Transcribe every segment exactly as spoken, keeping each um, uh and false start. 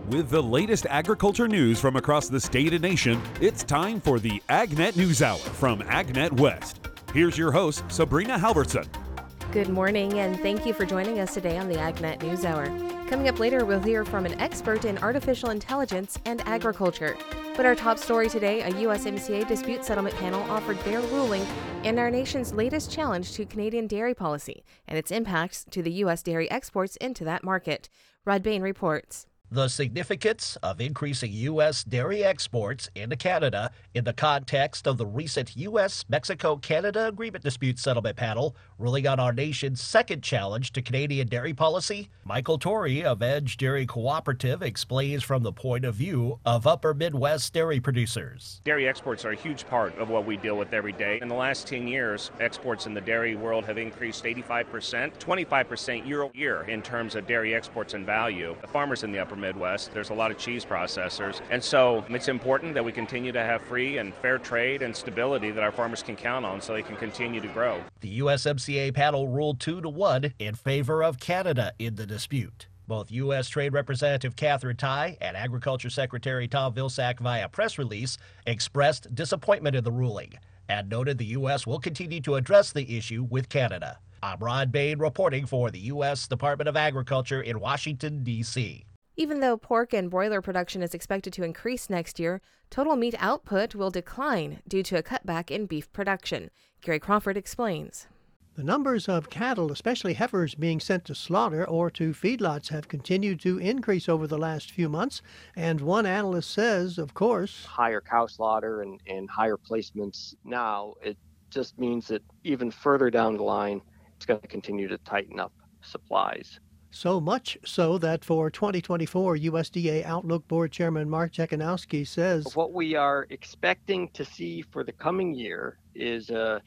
With the latest agriculture news from across the state and nation, it's time for the AgNet News Hour from AgNet West. Here's your host, Sabrina Halverson. Good morning, and thank you for joining us today on the AgNet News Hour. Coming up later, we'll hear from an expert in artificial intelligence and agriculture. But our top story today, a U S M C A dispute settlement panel offered their ruling in our nation's latest challenge to Canadian dairy policy and its impacts to the U S dairy exports into that market. Rod Bain reports. The significance of increasing U S dairy exports into Canada in the context of the recent U S Mexico Canada Agreement Dispute Settlement Panel ruling on our nation's second challenge to Canadian dairy policy. Michael Torrey of Edge Dairy Cooperative explains from the point of view of Upper Midwest dairy producers. Dairy exports are a huge part of what we deal with every day. In the last ten years, exports in the dairy world have increased eighty-five percent, twenty-five percent year over year in terms of dairy exports and value. The farmers in the Upper Midwest, there's a lot of cheese processors, and so it's important that we continue to have free and fair trade and stability that our farmers can count on so they can continue to grow. The U S M C A panel ruled two to one in favor of Canada in the dispute. Both U S Trade Representative Catherine Tai and Agriculture Secretary Tom Vilsack via press release expressed disappointment in the ruling and noted the U S will continue to address the issue with Canada. I'm Rod Bain reporting for the U S Department of Agriculture in Washington, D C Even though pork and broiler production is expected to increase next year, total meat output will decline due to a cutback in beef production. Gary Crawford explains. The numbers of cattle, especially heifers, being sent to slaughter or to feedlots have continued to increase over the last few months. And one analyst says, of course, higher cow slaughter and, and higher placements now, it just means that even further down the line, it's going to continue to tighten up supplies. So much so that for twenty twenty-four, U S D A Outlook Board Chairman Mark Jekanowski says, what we are expecting to see for the coming year is a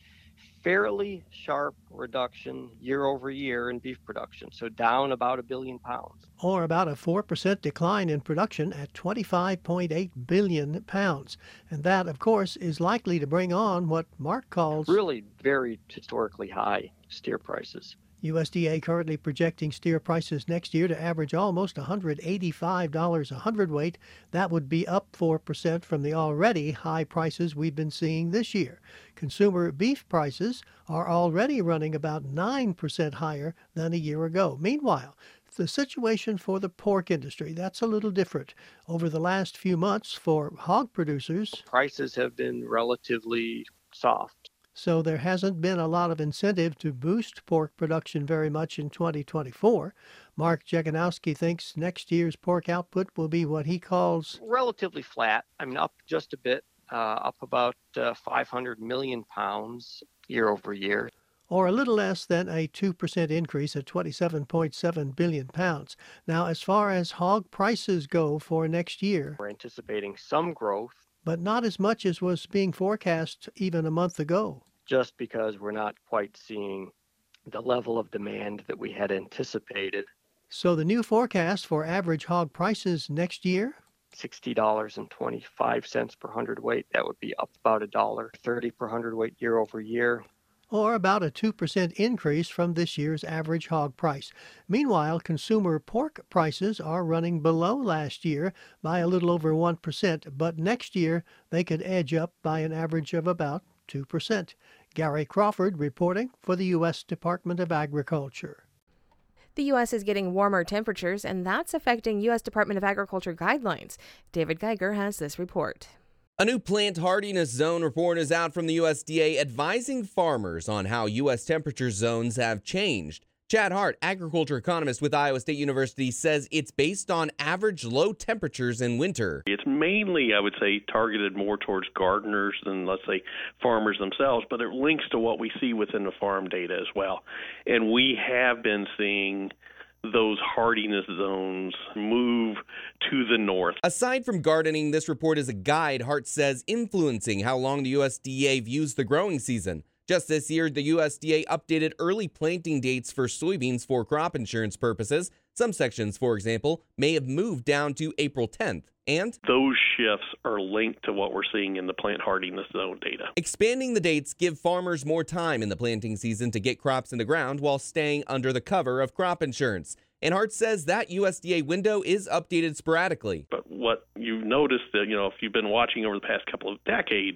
fairly sharp reduction year over year in beef production, so down about a billion pounds. Or about a four percent decline in production at twenty-five point eight billion pounds. And that, of course, is likely to bring on what Mark calls really very historically high steer prices. U S D A currently projecting steer prices next year to average almost one hundred eighty-five dollars a hundredweight. That would be up four percent from the already high prices we've been seeing this year. Consumer beef prices are already running about nine percent higher than a year ago. Meanwhile, the situation for the pork industry, that's a little different. Over the last few months for hog producers, prices have been relatively soft. So there hasn't been a lot of incentive to boost pork production very much in twenty twenty-four. Mark Jekanowski thinks next year's pork output will be what he calls relatively flat. I mean, up just a bit, uh, up about uh, five hundred million pounds year over year. Or a little less than a two percent increase at twenty-seven point seven billion pounds. Now, as far as hog prices go for next year, we're anticipating some growth, but not as much as was being forecast even a month ago. Just because we're not quite seeing the level of demand that we had anticipated. So the new forecast for average hog prices next year? sixty dollars and twenty-five cents per hundredweight. That would be up about one dollar thirty per hundredweight year over year. Or about a two percent increase from this year's average hog price. Meanwhile, consumer pork prices are running below last year by a little over one percent, but next year they could edge up by an average of about two percent. Gary Crawford reporting for the U S Department of Agriculture. The U S is getting warmer temperatures, and that's affecting U S Department of Agriculture guidelines. David Geiger has this report. A new plant hardiness zone report is out from the U S D A advising farmers on how U S temperature zones have changed. Chad Hart, agriculture economist with Iowa State University, says it's based on average low temperatures in winter. It's mainly, I would say, targeted more towards gardeners than, let's say, farmers themselves, but it links to what we see within the farm data as well. And we have been seeing those hardiness zones move to the north. Aside from gardening, this report is a guide, Hart says, influencing how long the U S D A views the growing season. Just this year, the U S D A updated early planting dates for soybeans for crop insurance purposes. Some sections, for example, may have moved down to April tenth. And those shifts are linked to what we're seeing in the plant hardiness zone data. Expanding the dates give farmers more time in the planting season to get crops in the ground while staying under the cover of crop insurance. And Hart says that U S D A window is updated sporadically. But what you've noticed that, you know, if you've been watching over the past couple of decades,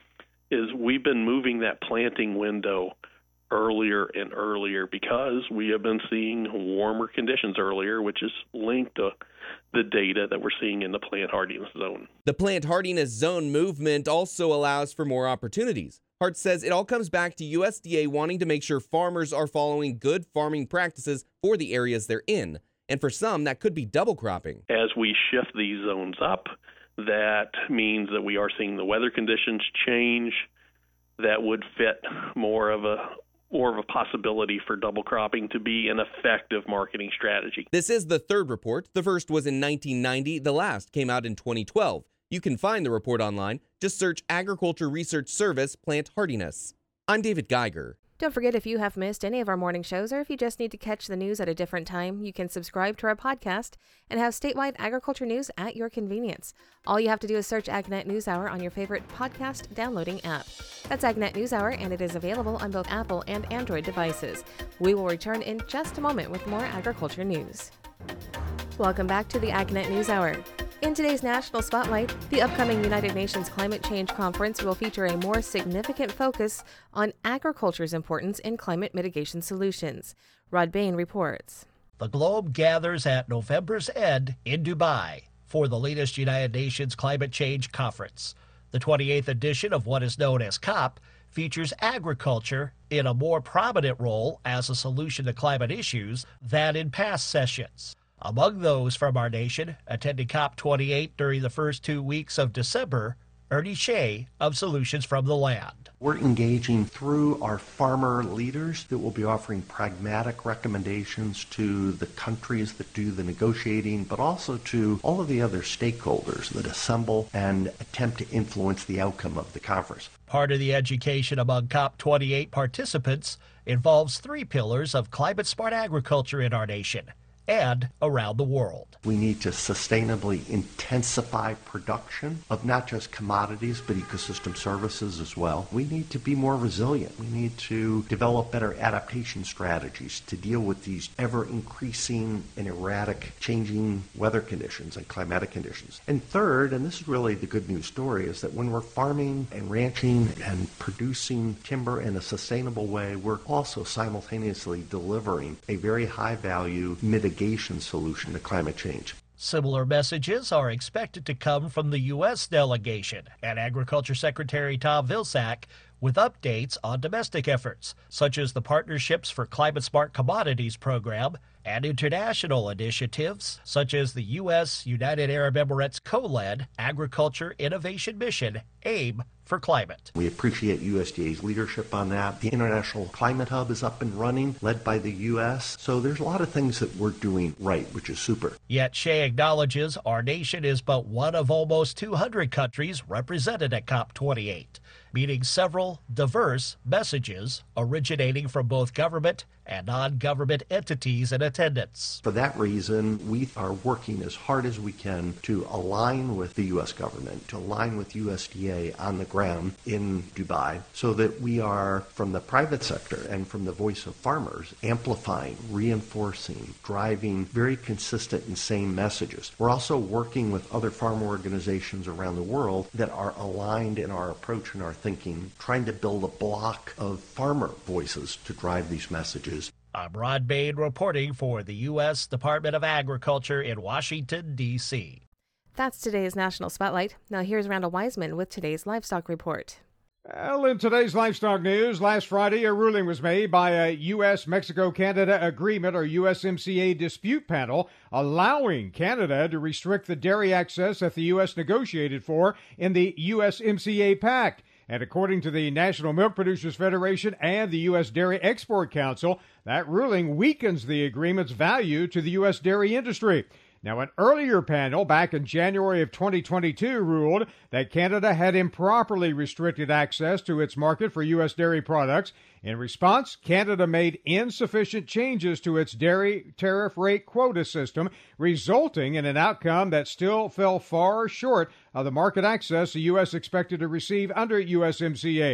is we've been moving that planting window earlier and earlier because we have been seeing warmer conditions earlier, which is linked to the data that we're seeing in the plant hardiness zone. The plant hardiness zone movement also allows for more opportunities. Hart says it all comes back to U S D A wanting to make sure farmers are following good farming practices for the areas they're in. And for some, that could be double cropping. As we shift these zones up, that means that we are seeing the weather conditions change that would fit more of a more of a possibility for double cropping to be an effective marketing strategy. This is the third report. The first was in nineteen ninety. The last came out in twenty twelve. You can find the report online. Just search Agriculture Research Service Plant Hardiness. I'm David Geiger. Don't forget, if you have missed any of our morning shows or if you just need to catch the news at a different time, you can subscribe to our podcast and have statewide agriculture news at your convenience. All you have to do is search AgNet NewsHour on your favorite podcast downloading app. That's AgNet NewsHour, and it is available on both Apple and Android devices. We will return in just a moment with more agriculture news. Welcome back to the AgNet NewsHour. In today's National Spotlight, the upcoming United Nations Climate Change Conference will feature a more significant focus on agriculture's importance in climate mitigation solutions. Rod Bain reports. The globe gathers at November's end in Dubai for the latest United Nations Climate Change Conference. The twenty-eighth edition of what is known as COP features agriculture in a more prominent role as a solution to climate issues than in past sessions. Among those from our nation attending COP twenty-eight during the first two weeks of December, Ernie Shea of Solutions from the Land. We're engaging through our farmer leaders that will be offering pragmatic recommendations to the countries that do the negotiating, but also to all of the other stakeholders that assemble and attempt to influence the outcome of the conference. Part of the education among COP twenty-eight participants involves three pillars of climate-smart agriculture in our nation and around the world. We need to sustainably intensify production of not just commodities, but ecosystem services as well. We need to be more resilient. We need to develop better adaptation strategies to deal with these ever-increasing and erratic changing weather conditions and climatic conditions. And third, and this is really the good news story, is that when we're farming and ranching and producing timber in a sustainable way, we're also simultaneously delivering a very high-value mitigation solution to climate change. Similar messages are expected to come from the U S delegation and Agriculture Secretary Tom Vilsack with updates on domestic efforts, such as the Partnerships for Climate Smart Commodities program and international initiatives, such as the U S United Arab Emirates co-led Agriculture Innovation Mission, AIM for Climate. We appreciate U S D A's leadership on that. The International Climate Hub is up and running, led by the U S. So there's a lot of things that we're doing right, which is super. Yet Shea acknowledges our nation is but one of almost two hundred countries represented at COP twenty-eight, meaning several diverse messages originating from both government and non-government entities in attendance. For that reason, we are working as hard as we can to align with the U S government, to align with U S D A on the ground in Dubai, so that we are, from the private sector and from the voice of farmers, amplifying, reinforcing, driving very consistent and same messages. We're also working with other farm organizations around the world that are aligned in our approach and our thinking, trying to build a block of farmer voices to drive these messages. I'm Rod Bain reporting for the U S Department of Agriculture in Washington, D C That's today's National Spotlight. Now here's Randall Wiseman with today's Livestock Report. Well, in today's livestock news, last Friday a ruling was made by a U S Mexico Canada Agreement, or U S M C A dispute panel, allowing Canada to restrict the dairy access that the U S negotiated for in the U S M C A Pact. And according to the National Milk Producers Federation and the U S Dairy Export Council, that ruling weakens the agreement's value to the U S dairy industry. Now, an earlier panel back in January of twenty twenty-two ruled that Canada had improperly restricted access to its market for U S dairy products. In response, Canada made insufficient changes to its dairy tariff rate quota system, resulting in an outcome that still fell far short of the market access the U S expected to receive under U S M C A.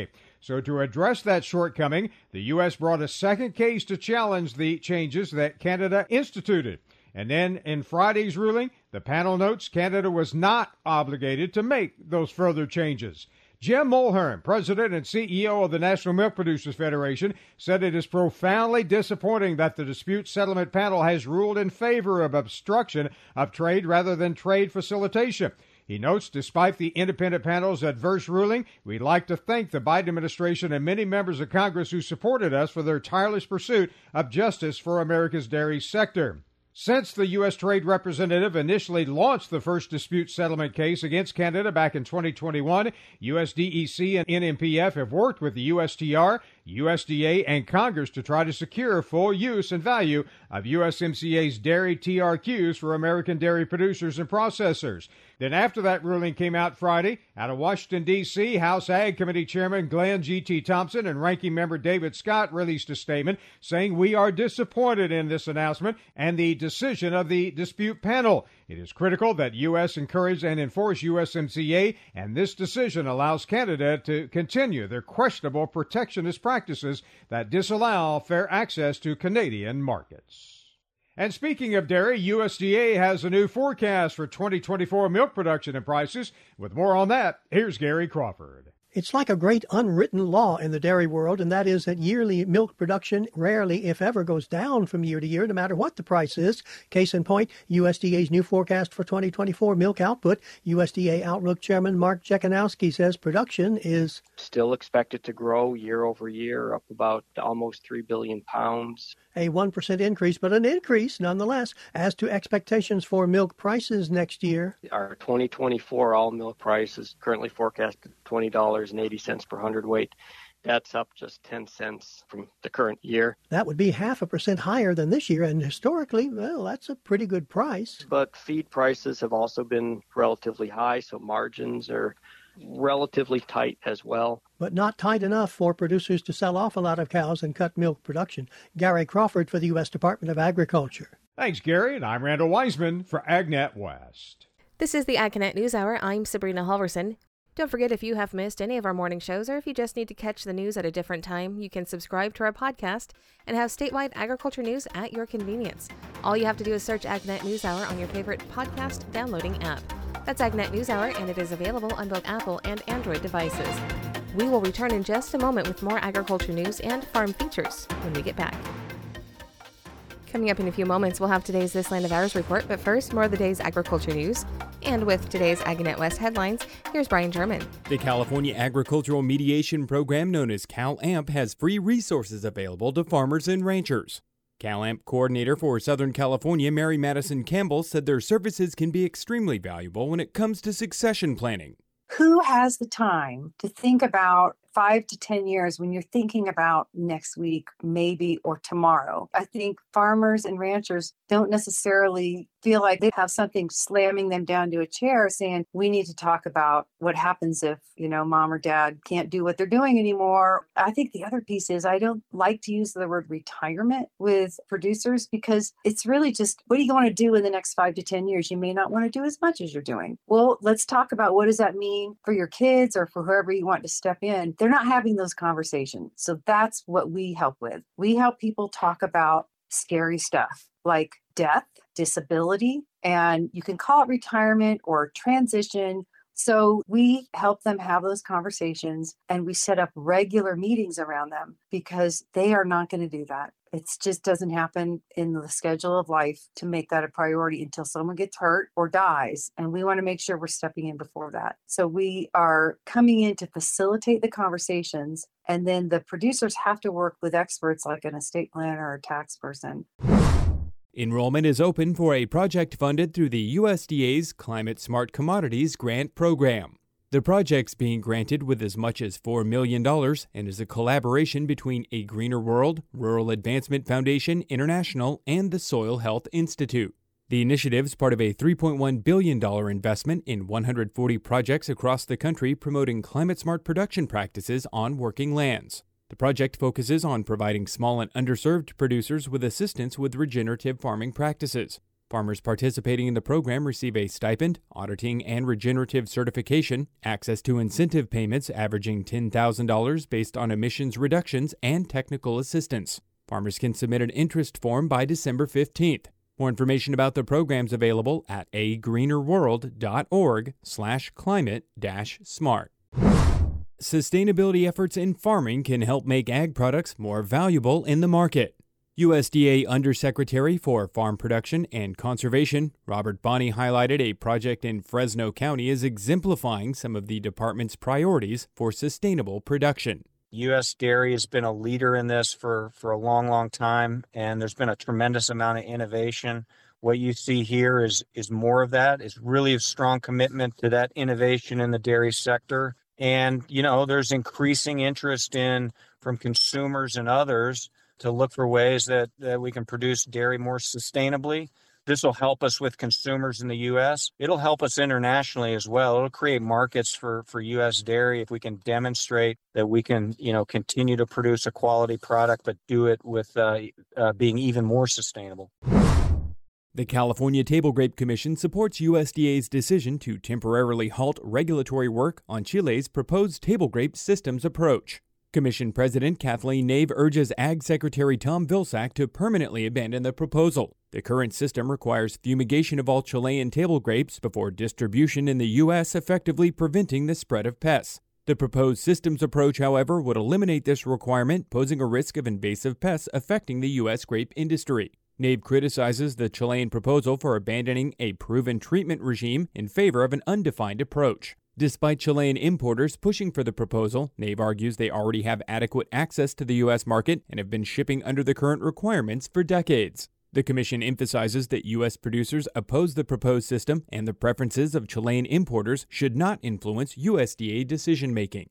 So to address that shortcoming, the U S brought a second case to challenge the changes that Canada instituted. And then in Friday's ruling, the panel notes Canada was not obligated to make those further changes. Jim Mulhern, president and C E O of the National Milk Producers Federation, said it is profoundly disappointing that the dispute settlement panel has ruled in favor of obstruction of trade rather than trade facilitation. He notes, despite the independent panel's adverse ruling, we'd like to thank the Biden administration and many members of Congress who supported us for their tireless pursuit of justice for America's dairy sector. Since the U S Trade Representative initially launched the first dispute settlement case against Canada back in twenty twenty-one, U S D E C and N M P F have worked with the U S T R, U S D A, and Congress to try to secure full use and value of U S M C A's dairy T R Qs for American dairy producers and processors. Then after that ruling came out Friday, out of Washington, D C, House Ag Committee Chairman Glenn G T Thompson and Ranking Member David Scott released a statement saying, "We are disappointed in this announcement and the decision of the dispute panel. It is critical that U S encourage and enforce U S M C A, and this decision allows Canada to continue their questionable protectionist practices that disallow fair access to Canadian markets." And speaking of dairy, U S D A has a new forecast for twenty twenty-four milk production and prices. With more on that, here's Gary Crawford. It's like a great unwritten law in the dairy world, and that is that yearly milk production rarely, if ever, goes down from year to year, no matter what the price is. Case in point, U S D A's new forecast for twenty twenty-four milk output. U S D A Outlook Chairman Mark Jekanowski says production is still expected to grow year over year, up about almost three billion pounds. A one percent increase, but an increase nonetheless. As to expectations for milk prices next year, our twenty twenty-four all milk price is currently forecasted twenty dollars and eighty cents per hundredweight. That's up just ten cents from the current year. That would be half a percent higher than this year, and historically, well, that's a pretty good price. But feed prices have also been relatively high, so margins are relatively tight as well. But not tight enough for producers to sell off a lot of cows and cut milk production. Gary Crawford for the U S Department of Agriculture. Thanks, Gary, and I'm Randall Wiseman for AgNet West. This is the AgNet News Hour. I'm Sabrina Halverson. Don't forget, if you have missed any of our morning shows or if you just need to catch the news at a different time, you can subscribe to our podcast and have statewide agriculture news at your convenience. All you have to do is search AgNet News Hour on your favorite podcast downloading app. That's AgNet News Hour, and it is available on both Apple and Android devices. We will return in just a moment with more agriculture news and farm features when we get back. Coming up in a few moments, we'll have today's This Land of Ours report, but first, more of the day's agriculture news. And with today's AgNet West headlines, here's Brian German. The California Agricultural Mediation Program, known as CalAMP, has free resources available to farmers and ranchers. CalAMP coordinator for Southern California, Mary Madison Campbell, said their services can be extremely valuable when it comes to succession planning. Who has the time to think about five to ten years when you're thinking about next week, maybe, or tomorrow? I think farmers and ranchers don't necessarily feel like they have something slamming them down to a chair saying, we need to talk about what happens if, you know, mom or dad can't do what they're doing anymore. I think the other piece is I don't like to use the word retirement with producers because it's really just, what do you want to do in the next five to ten years? You may not want to do as much as you're doing. Well, let's talk about what does that mean for your kids or for whoever you want to step in. They're not having those conversations. So that's what we help with. We help people talk about scary stuff like death, disability, and you can call it retirement or transition. So we help them have those conversations and we set up regular meetings around them because they are not going to do that. It just doesn't happen in the schedule of life to make that a priority until someone gets hurt or dies. And we want to make sure we're stepping in before that. So we are coming in to facilitate the conversations. And then the producers have to work with experts like an estate planner or a tax person. Enrollment is open for a project funded through the U S D A's Climate Smart Commodities Grant Program. The project's being granted with as much as four million dollars and is a collaboration between A Greener World, Rural Advancement Foundation International, and the Soil Health Institute. The initiative is part of a three point one billion dollars investment in one hundred forty projects across the country promoting climate-smart production practices on working lands. The project focuses on providing small and underserved producers with assistance with regenerative farming practices. Farmers participating in the program receive a stipend, auditing and regenerative certification, access to incentive payments averaging ten thousand dollars based on emissions reductions, and technical assistance. Farmers can submit an interest form by December fifteenth. More information about the programs available at a greener world dot org slash climate dash smart. Sustainability efforts in farming can help make ag products more valuable in the market. U S D A Undersecretary for Farm Production and Conservation, Robert Bonney, highlighted a project in Fresno County as exemplifying some of the department's priorities for sustainable production. U S Dairy has been a leader in this for, for a long, long time, and there's been a tremendous amount of innovation. What you see here is, is more of that. It's really a strong commitment to that innovation in the dairy sector. And, you know, there's increasing interest in from consumers and others to look for ways that, that we can produce dairy more sustainably. This will help us with consumers in the U S. It'll help us internationally as well. It'll create markets for, for U S dairy if we can demonstrate that we can, you know, continue to produce a quality product, but do it with uh, uh, being even more sustainable. The California Table Grape Commission supports U S D A's decision to temporarily halt regulatory work on Chile's proposed table grape systems approach. Commission President Kathleen Nave urges Ag Secretary Tom Vilsack to permanently abandon the proposal. The current system requires fumigation of all Chilean table grapes before distribution in the U S, effectively preventing the spread of pests. The proposed systems approach, however, would eliminate this requirement, posing a risk of invasive pests affecting the U S grape industry. Nave criticizes the Chilean proposal for abandoning a proven treatment regime in favor of an undefined approach. Despite Chilean importers pushing for the proposal, Nave argues they already have adequate access to the U S market and have been shipping under the current requirements for decades. The commission emphasizes that U S producers oppose the proposed system and the preferences of Chilean importers should not influence U S D A decision-making.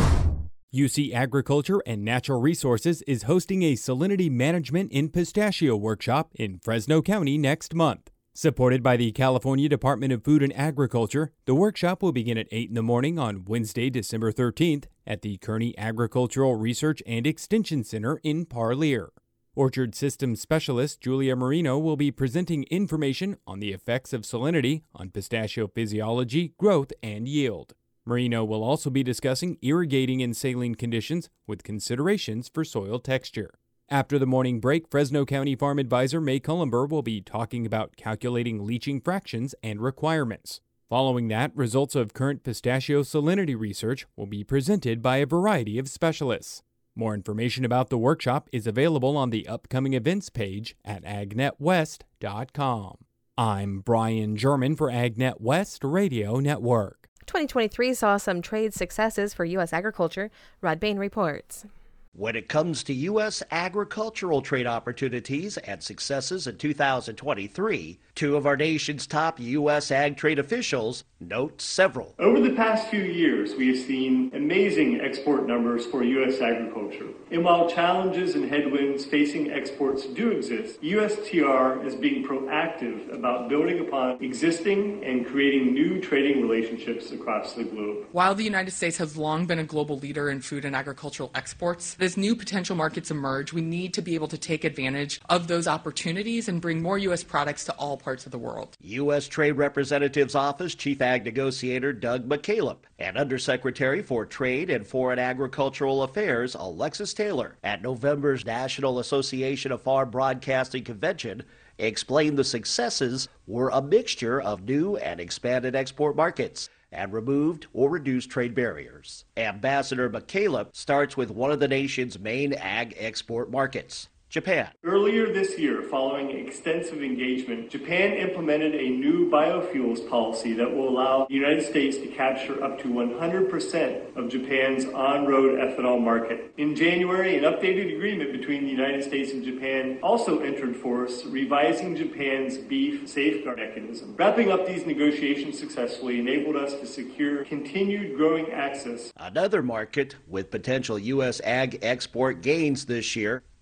U C Agriculture and Natural Resources is hosting a salinity management in pistachio workshop in Fresno County next month. Supported by the California Department of Food and Agriculture, the workshop will begin at eight in the morning on Wednesday, December thirteenth at the Kearney Agricultural Research and Extension Center in Parlier. Orchard Systems Specialist Julia Marino will be presenting information on the effects of salinity on pistachio physiology, growth, and yield. Marino will also be discussing irrigating in saline conditions with considerations for soil texture. After the morning break, Fresno County Farm Advisor May Cullenber will be talking about calculating leaching fractions and requirements. Following that, results of current pistachio salinity research will be presented by a variety of specialists. More information about the workshop is available on the upcoming events page at agnet west dot com. I'm Brian German for AgNet West Radio Network. twenty twenty-three saw some trade successes for U S agriculture. Rod Bain reports. When it comes to U S agricultural trade opportunities and successes in two thousand twenty-three, two of our nation's top U S ag trade officials note several. Over the past few years, we have seen amazing export numbers for U S agriculture. And while challenges and headwinds facing exports do exist, U S T R is being proactive about building upon existing and creating new trading relationships across the globe. While the United States has long been a global leader in food and agricultural exports, as new potential markets emerge, we need to be able to take advantage of those opportunities and bring more U S products to all parts of the world. U S Trade Representative's Office Chief Ag Negotiator Doug McCaleb and Undersecretary for Trade and Foreign Agricultural Affairs Alexis Taylor at November's National Association of Farm Broadcasting Convention explained the successes were a mixture of new and expanded export markets and removed or reduced trade barriers. Ambassador McCaleb starts with one of the nation's main ag export markets, Japan. Earlier this year, following extensive engagement, Japan implemented a new biofuels policy that will allow the United States to capture up to one hundred percent of Japan's on-road ethanol market. In January, an updated agreement between the United States and Japan also entered force, revising Japan's beef safeguard mechanism. Wrapping up these negotiations successfully enabled us to secure continued growing access. Another market with potential U S ag export gains this year,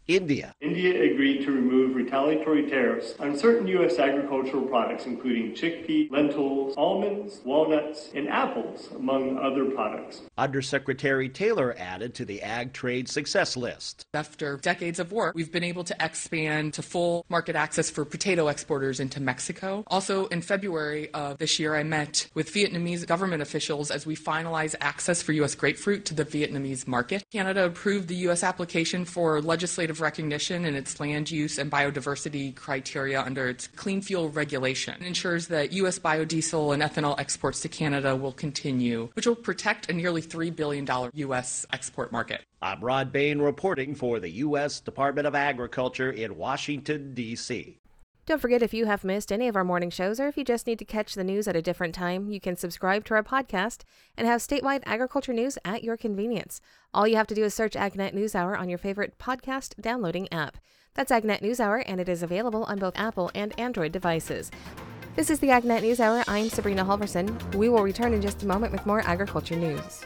India. India agreed to remove retaliatory tariffs on certain U S agricultural products, including chickpea, lentils, almonds, walnuts, and apples, among other products. Undersecretary Taylor added to the ag trade success list. After decades of work, we've been able to expand to full market access for potato exporters into Mexico. Also, in February of this year, I met with Vietnamese government officials as we finalize access for U S grapefruit to the Vietnamese market. Canada approved the U S application for legislative recognition in its land use and biodiversity criteria under its clean fuel regulation. It ensures that U S biodiesel and ethanol exports to Canada will continue, which will protect a nearly three billion dollars U S export market. I'm Rod Bain reporting for the U S Department of Agriculture in Washington, D C Don't forget, if you have missed any of our morning shows or if you just need to catch the news at a different time, you can subscribe to our podcast and have statewide agriculture news at your convenience. All you have to do is search AgNet NewsHour on your favorite podcast downloading app. That's AgNet NewsHour, and it is available on both Apple and Android devices. This is the AgNet NewsHour. I'm Sabrina Halverson. We will return in just a moment with more agriculture news.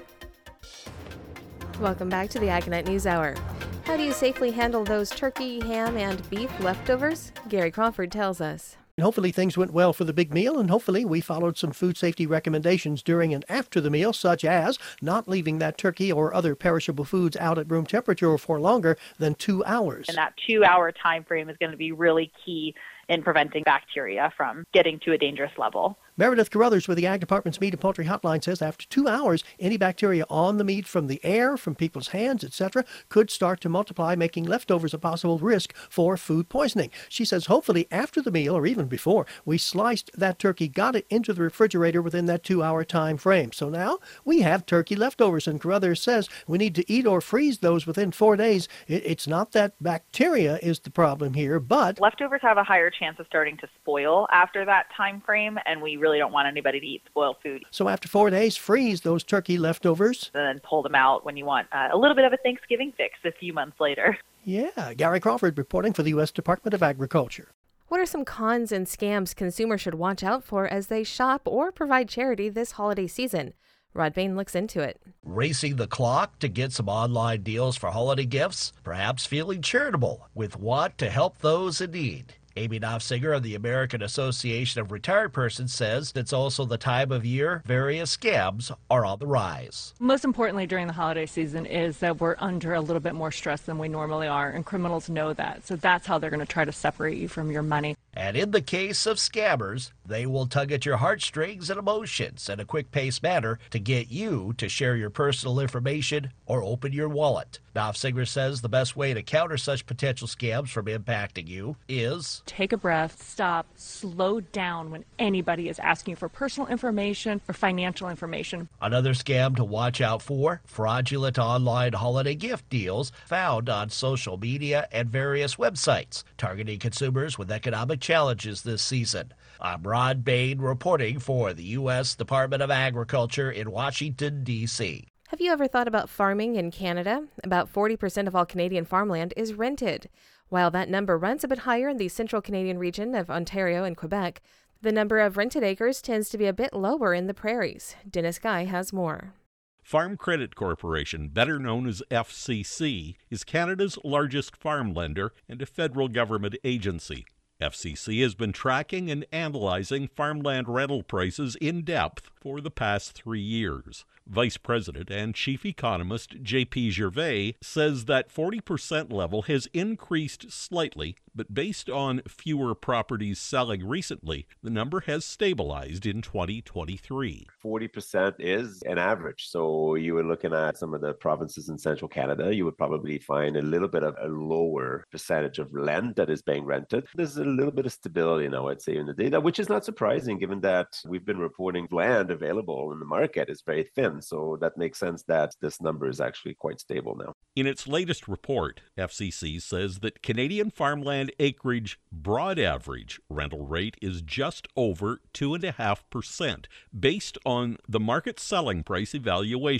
Welcome back to the AgNet NewsHour. How do you safely handle those turkey, ham, and beef leftovers? Gary Crawford tells us. Hopefully things went well for the big meal, and hopefully we followed some food safety recommendations during and after the meal, such as not leaving that turkey or other perishable foods out at room temperature for longer than two hours. And that two-hour time frame is going to be really key in preventing bacteria from getting to a dangerous level. Meredith Carruthers with the Ag Department's Meat and Poultry Hotline says after two hours, any bacteria on the meat from the air, from people's hands, et cetera, could start to multiply, making leftovers a possible risk for food poisoning. She says hopefully after the meal, or even before, we sliced that turkey, got it into the refrigerator within that two-hour time frame. So now we have turkey leftovers, and Carruthers says we need to eat or freeze those within four days. It's not that bacteria is the problem here, but leftovers have a higher chance of starting to spoil after that time frame, and we really don't want anybody to eat spoiled food. So after four days, freeze those turkey leftovers. And then pull them out when you want uh, a little bit of a Thanksgiving fix a few months later. Yeah, Gary Crawford reporting for the U S Department of Agriculture. What are some cons and scams consumers should watch out for as they shop or provide charity this holiday season? Rod Bain looks into it. Racing the clock to get some online deals for holiday gifts? Perhaps feeling charitable with what to help those in need? Amy Knopfsinger of the American Association of Retired Persons says it's also the time of year various scams are on the rise. Most importantly during the holiday season is that we're under a little bit more stress than we normally are, and criminals know that. So that's how they're going to try to separate you from your money. And in the case of scammers, they will tug at your heartstrings and emotions in a quick-paced manner to get you to share your personal information or open your wallet. Knopfsinger says the best way to counter such potential scams from impacting you is take a breath, stop, slow down when anybody is asking you for personal information or financial information. Another scam to watch out for, fraudulent online holiday gift deals found on social media and various websites, targeting consumers with economic challenges this season. I'm Rod Bain reporting for the U S Department of Agriculture in Washington, D C Have you ever thought about farming in Canada? About forty percent of all Canadian farmland is rented. While that number runs a bit higher in the central Canadian region of Ontario and Quebec, the number of rented acres tends to be a bit lower in the prairies. Dennis Guy has more. Farm Credit Corporation, better known as F C C, is Canada's largest farm lender and a federal government agency. F C C has been tracking and analyzing farmland rental prices in depth for the past three years. Vice President and Chief Economist J P Gervais says that forty percent level has increased slightly, but based on fewer properties selling recently, the number has stabilized in twenty twenty-three. forty percent is an average. So you were looking at some of the provinces in central Canada, you would probably find a little bit of a lower percentage of land that is being rented. There's a little bit of stability now, I'd say, in the data, which is not surprising given that we've been reporting land available in the market is very thin. So that makes sense that this number is actually quite stable now. In its latest report, F C C says that Canadian farmland acreage broad average rental rate is just over two point five percent based on the market selling price evaluation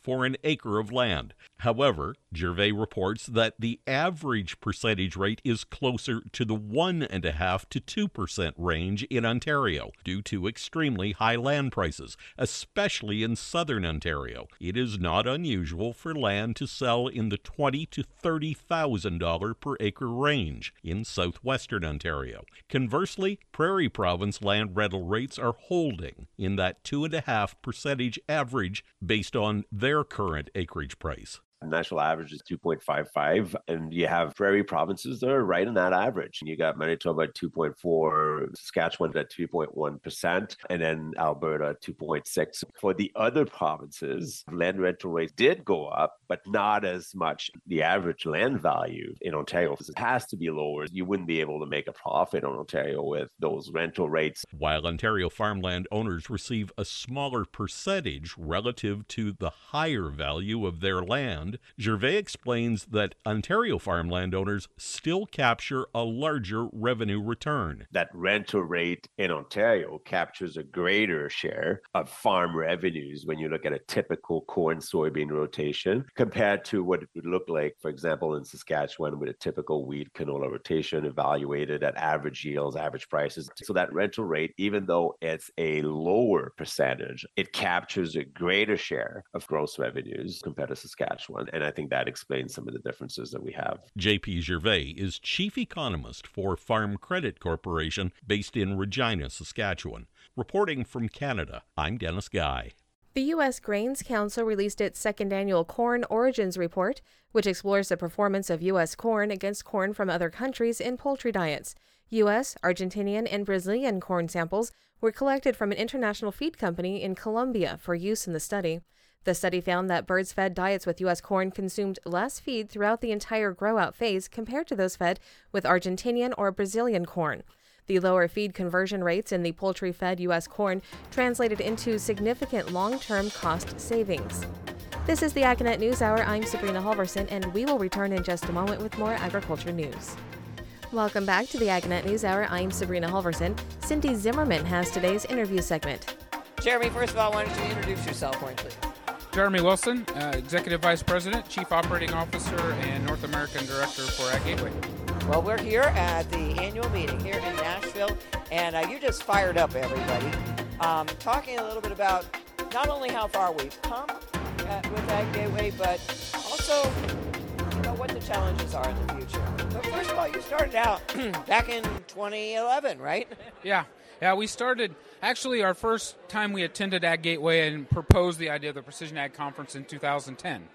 for an acre of land. However, Gervais reports that the average percentage rate is closer to the one point five to two percent range in Ontario due to extremely high land prices, especially in southern Ontario. It is not unusual for land to sell in the twenty thousand to thirty thousand dollars per acre range in southwestern Ontario. Conversely, Prairie Province land rental rates are holding in that two point five percentage average based on their current acreage price. National average is two point five five, and you have prairie provinces that are right in that average. You got Manitoba at two point four, Saskatchewan at two point one percent, and then Alberta at two point six. For the other provinces, land rental rates did go up, but not as much. The average land value in Ontario has to be lower. You wouldn't be able to make a profit on Ontario with those rental rates. While Ontario farmland owners receive a smaller percentage relative to the higher value of their land, Gervais explains that Ontario farmland owners still capture a larger revenue return. That rental rate in Ontario captures a greater share of farm revenues when you look at a typical corn soybean rotation compared to what it would look like, for example, in Saskatchewan with a typical wheat canola rotation evaluated at average yields, average prices. So that rental rate, even though it's a lower percentage, it captures a greater share of gross revenues compared to Saskatchewan. And I think that explains some of the differences that we have. J P Gervais is chief economist for Farm Credit Corporation based in Regina, Saskatchewan. Reporting from Canada, I'm Dennis Guy. The U S Grains Council released its second annual Corn Origins Report, which explores the performance of U S corn against corn from other countries in poultry diets. U S, Argentinian, and Brazilian corn samples were collected from an international feed company in Colombia for use in the study. The study found that birds fed diets with U S corn consumed less feed throughout the entire grow-out phase compared to those fed with Argentinian or Brazilian corn. The lower feed conversion rates in the poultry-fed U S corn translated into significant long-term cost savings. This is the AgNet News Hour. I'm Sabrina Halverson, and we will return in just a moment with more agriculture news. Welcome back to the AgNet News Hour. I'm Sabrina Halverson. Cindy Zimmerman has today's interview segment. Jeremy, first of all, why don't you introduce yourself for me, please? Jeremy Wilson, uh, Executive Vice President, Chief Operating Officer, and North American Director for Ag Gateway. Well, we're here at the annual meeting here in Nashville, and uh, you just fired up everybody, um, talking a little bit about not only how far we've come at, with Ag Gateway, but also you know, what the challenges are in the future. But first of all, you started out back in twenty eleven, right? Yeah. Yeah, we started, actually our first time we attended Ag Gateway and proposed the idea of the Precision Ag Conference in two thousand ten.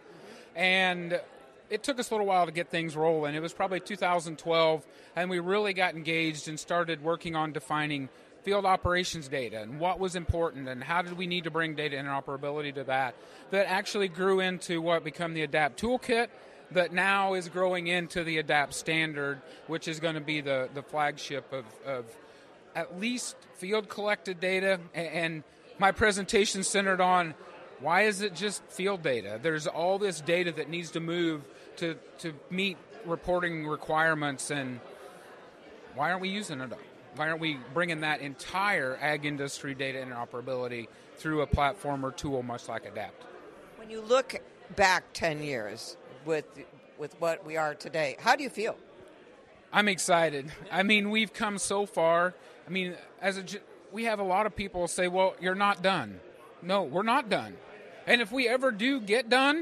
And it took us a little while to get things rolling. It was probably two thousand twelve, and we really got engaged and started working on defining field operations data and what was important and how did we need to bring data interoperability to that. That actually grew into what became the ADAPT toolkit that now is growing into the ADAPT standard, which is going to be the, the flagship of, of at least field collected data. And my presentation centered on why is it just field data? There's all this data that needs to move to, to meet reporting requirements, and why aren't we using it? Why aren't we bringing that entire ag industry data interoperability through a platform or tool much like ADAPT? When you look back ten years with with what we are today, how do you feel? I'm excited. I mean, we've come so far. I mean, as a, we have a lot of people say, well, you're not done. No, we're not done. And if we ever do get done,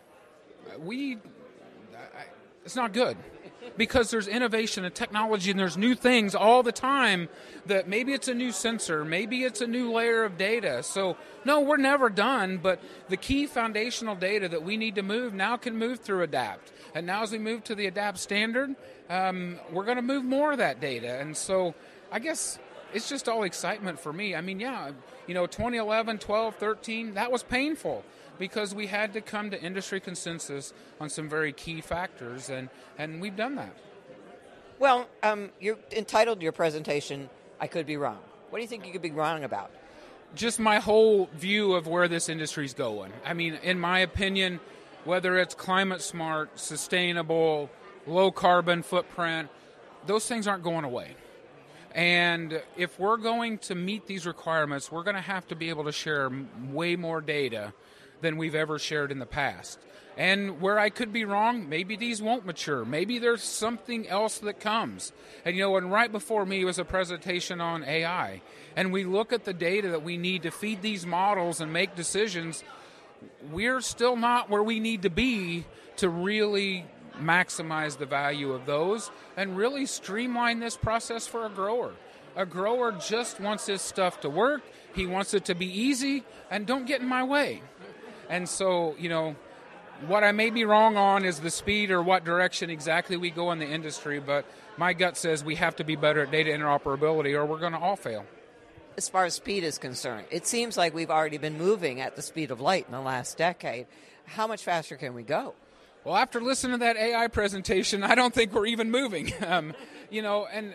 we it's not good. Because there's innovation and technology and there's new things all the time that maybe it's a new sensor, maybe it's a new layer of data. So, no, we're never done, but the key foundational data that we need to move now can move through ADAPT. And now as we move to the ADAPT standard, um, we're going to move more of that data. And so I guess it's just all excitement for me. I mean, yeah, you know, twenty eleven, twelve, thirteen, that was painful because we had to come to industry consensus on some very key factors, and, and we've done that. Well, um, you entitled your presentation, I Could Be Wrong. What do you think you could be wrong about? Just my whole view of where this industry's going. I mean, in my opinion, whether it's climate smart, sustainable, low carbon footprint, those things aren't going away. And if we're going to meet these requirements, we're going to have to be able to share way more data than we've ever shared in the past. And where I could be wrong, maybe these won't mature. Maybe there's something else that comes. And, you know, and right before me was a presentation on A I. And we look at the data that we need to feed these models and make decisions. We're still not where we need to be to really maximize the value of those and really streamline this process for a grower. A grower just wants his stuff to work. He wants it to be easy and don't get in my way. And so, you know, what I may be wrong on is the speed or what direction exactly we go in the industry, but my gut says we have to be better at data interoperability or we're going to all fail. As far as speed is concerned, it seems like we've already been moving at the speed of light in the last decade. How much faster can we go? Well, after listening to that A I presentation, I don't think we're even moving. Um, you know, and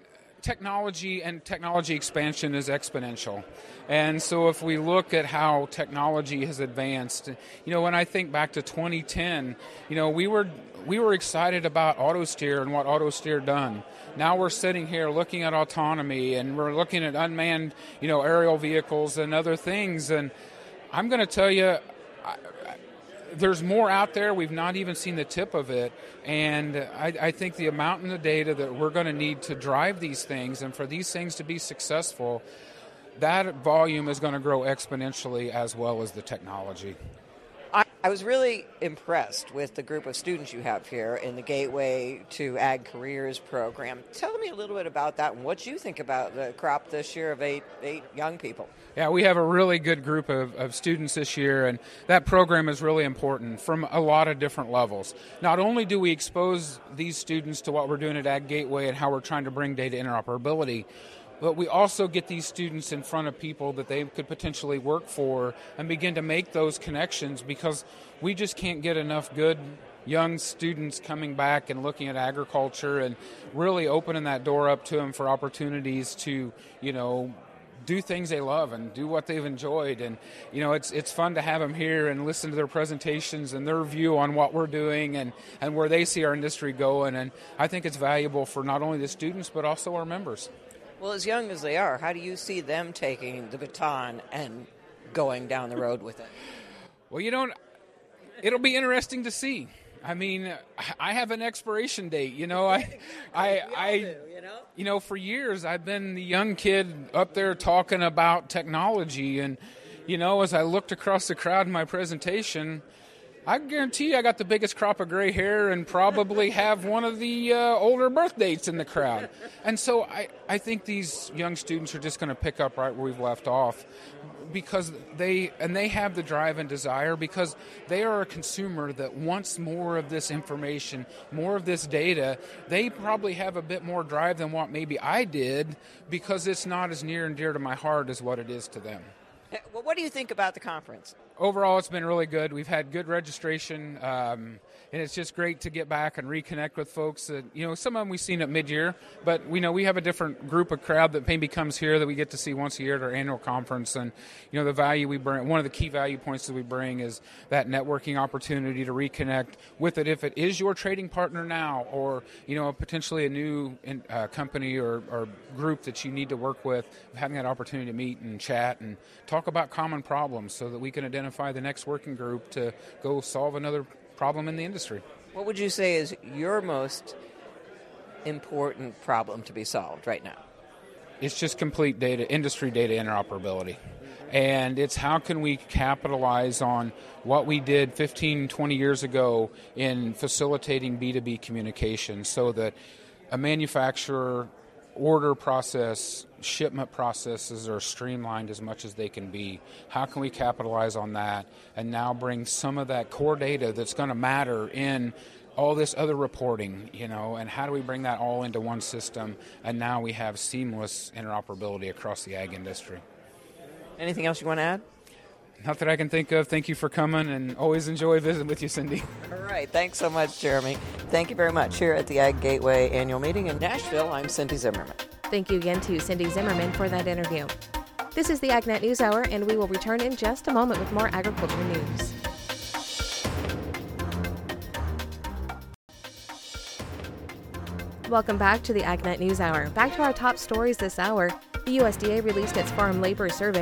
technology and technology expansion is exponential. And so if we look at how technology has advanced, you know, when I think back to twenty ten, you know, we were we were excited about AutoSteer and what AutoSteer done. Now we're sitting here looking at autonomy and we're looking at unmanned, you know, aerial vehicles and other things. And I'm going to tell you, I, there's more out there. We've not even seen the tip of it. And I, I think the amount in the data that we're going to need to drive these things and for these things to be successful, that volume is going to grow exponentially as well as the technology. I, I was really impressed with the group of students you have here in the Gateway to Ag Careers program. Tell me a little bit about that and what you think about the crop this year of eight, eight young people. Yeah, we have a really good group of, of students this year, and that program is really important from a lot of different levels. Not only do we expose these students to what we're doing at Ag Gateway and how we're trying to bring data interoperability, but we also get these students in front of people that they could potentially work for and begin to make those connections, because we just can't get enough good young students coming back and looking at agriculture and really opening that door up to them for opportunities to, you know, do things they love and do what they've enjoyed. And, you know, it's it's fun to have them here and listen to their presentations and their view on what we're doing and, and where they see our industry going. And I think it's valuable for not only the students but also our members. Well, as young as they are, how do you see them taking the baton and going down the road with it? Well, you know, it'll be interesting to see. I mean, I have an expiration date, you know. I, I, I, do, you know? you know, for years I've been the young kid up there talking about technology, and you know, as I looked across the crowd in my presentation, I guarantee you I got the biggest crop of gray hair and probably have one of the uh, older birth dates in the crowd. And so I, I think these young students are just going to pick up right where we've left off, because they and they have the drive and desire, because they are a consumer that wants more of this information, more of this data. They probably have a bit more drive than what maybe I did, because it's not as near and dear to my heart as what it is to them. Well, what do you think about the conference? Overall, it's been really good. We've had good registration, um, and it's just great to get back and reconnect with folks. That, you know, some of them we've seen at mid-year, but we know we have a different group of crowd that maybe comes here that we get to see once a year at our annual conference. And, you know, the value we bring, one of the key value points that we bring is that networking opportunity to reconnect with it if it is your trading partner now, or, you know, potentially a new uh, company or, or group that you need to work with, having that opportunity to meet and chat and talk about common problems so that we can identify the next working group to go solve another problem in the industry. What would you say is your most important problem to be solved right now? It's just complete data, industry data interoperability. And it's how can we capitalize on what we did fifteen, twenty years ago in facilitating B two B communication, so that a manufacturer order process, shipment processes are streamlined as much as they can be. How can we capitalize on that and now bring some of that core data that's going to matter in all this other reporting, you know, and how do we bring that all into one system, and now we have seamless interoperability across the ag industry. Anything else you want to add? Not that I can think of. Thank you for coming, and always enjoy visiting with you, Cindy. All right. Thanks so much, Jeremy. Thank you very much. Here at the Ag Gateway annual meeting in Nashville, I'm Cindy Zimmerman. Thank you again to Cindy Zimmerman for that interview. This is the AgNet News Hour, and we will return in just a moment with more agriculture news. Welcome back to the AgNet News Hour. Back to our top stories this hour. The U S D A released its farm labor survey.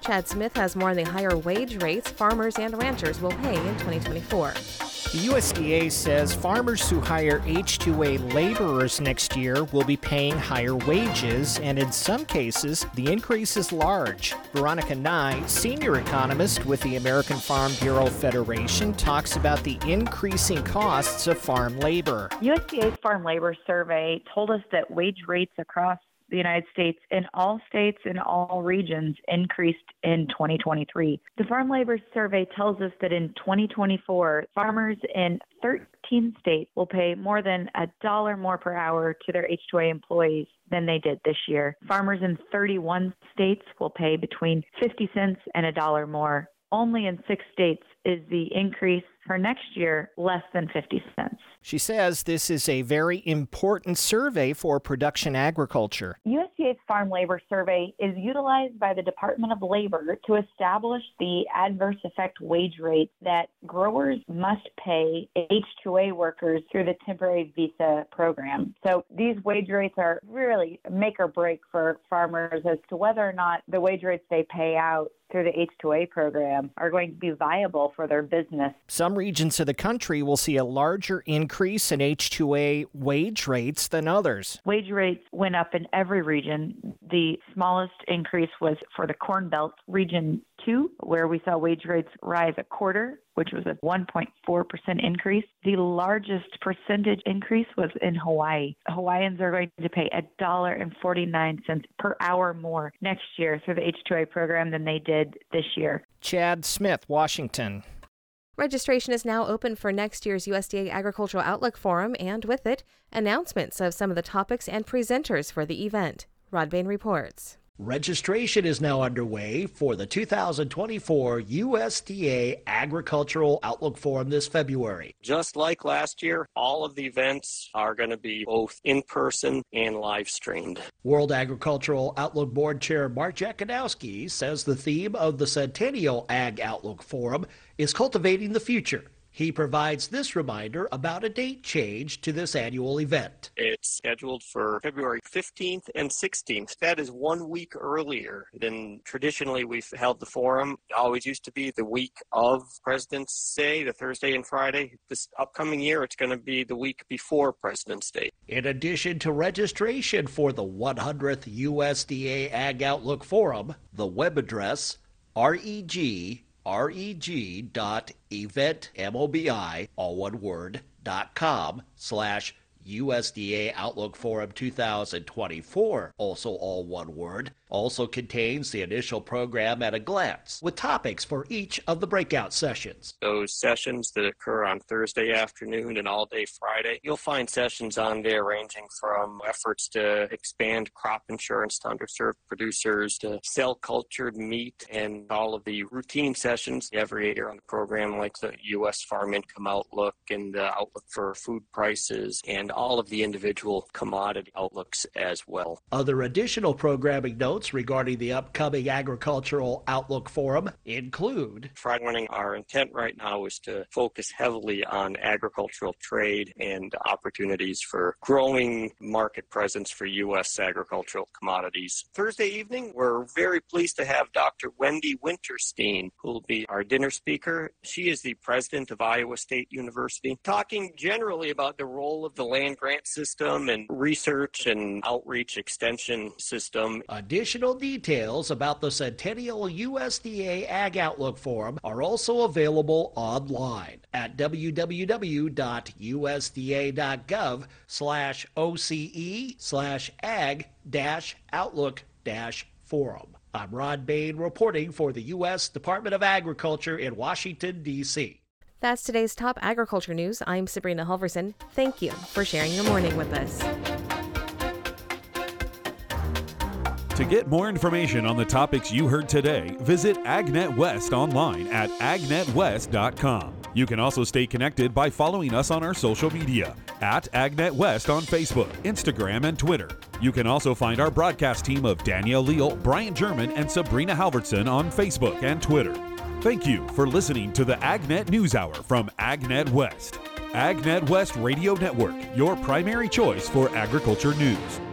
Chad Smith has more on the higher wage rates farmers and ranchers will pay in twenty twenty-four. The U S D A says farmers who hire H two A laborers next year will be paying higher wages, and in some cases, the increase is large. Veronica Nye, senior economist with the American Farm Bureau Federation, talks about the increasing costs of farm labor. U S D A's Farm Labor Survey told us that wage rates across the United States in all states and all regions increased in twenty twenty-three. The Farm Labor Survey tells us that in twenty twenty-four, farmers in thirteen states will pay more than a dollar more per hour to their H two A employees than they did this year. Farmers in thirty-one states will pay between fifty cents and a dollar more. Only in six states is the increase for next year less than fifty cents. She says this is a very important survey for production agriculture. U S D A's Farm Labor Survey is utilized by the Department of Labor to establish the adverse effect wage rate that growers must pay H two A workers through the temporary visa program. So these wage rates are really make or break for farmers as to whether or not the wage rates they pay out through the H two A program are going to be viable for their business. Some regions of the country will see a larger increase in H two A wage rates than others. Wage rates went up in every region. The smallest increase was for the Corn Belt, Region two, where we saw wage rates rise a quarter, which was a one point four percent increase. The largest percentage increase was in Hawaii. Hawaiians are going to pay one dollar and forty-nine cents per hour more next year through the H two A program than they did this year. Chad Smith, Washington. Registration is now open for next year's U S D A Agricultural Outlook Forum, and with it, announcements of some of the topics and presenters for the event. Rod Bain reports. Registration is now underway for the two thousand twenty-four U S D A Agricultural Outlook Forum this February. Just like last year, all of the events are going to be both in person and live streamed. World Agricultural Outlook Board Chair Mark Jankowski says the theme of the Centennial Ag Outlook Forum is cultivating the future. He provides this reminder about a date change to this annual event. It's scheduled for February fifteenth and sixteenth. That is one week earlier than traditionally we've held the forum. It always used to be the week of President's Day, the Thursday and Friday. This upcoming year, it's going to be the week before President's Day. In addition to registration for the one hundredth U S D A Ag Outlook Forum, the web address reg reg dot event mobi, all one word, dot com slash U S D A Outlook Forum two thousand twenty-four, also all one word, also contains the initial program at a glance, with topics for each of the breakout sessions. Those sessions that occur on Thursday afternoon and all day Friday, you'll find sessions on there ranging from efforts to expand crop insurance to underserved producers, to cell cultured meat, and all of the routine sessions every year on the program, like the U S Farm Income Outlook and the Outlook for Food Prices, and all of the individual commodity outlooks as well. Other additional programming notes regarding the upcoming Agricultural Outlook Forum include: Friday morning, our intent right now is to focus heavily on agricultural trade and opportunities for growing market presence for U S agricultural commodities. Thursday evening, we're very pleased to have Doctor Wendy Winterstein, who will be our dinner speaker. She is the president of Iowa State University, talking generally about the role of the land grant system and research and outreach extension system. Additional details about the Centennial U S D A Ag Outlook Forum are also available online at w w w dot u s d a dot gov slash o c e slash ag dash outlook dash forum. I'm Rod Bain reporting for the U S Department of Agriculture in Washington, D C That's today's top agriculture news. I'm Sabrina Halverson. Thank you for sharing your morning with us. To get more information on the topics you heard today, visit AgNet West online at ag net west dot com. You can also stay connected by following us on our social media at AgNet West on Facebook, Instagram, and Twitter. You can also find our broadcast team of Danielle Leal, Brian German, and Sabrina Halverson on Facebook and Twitter. Thank you for listening to the AgNet News Hour from AgNet West. AgNet West Radio Network, your primary choice for agriculture news.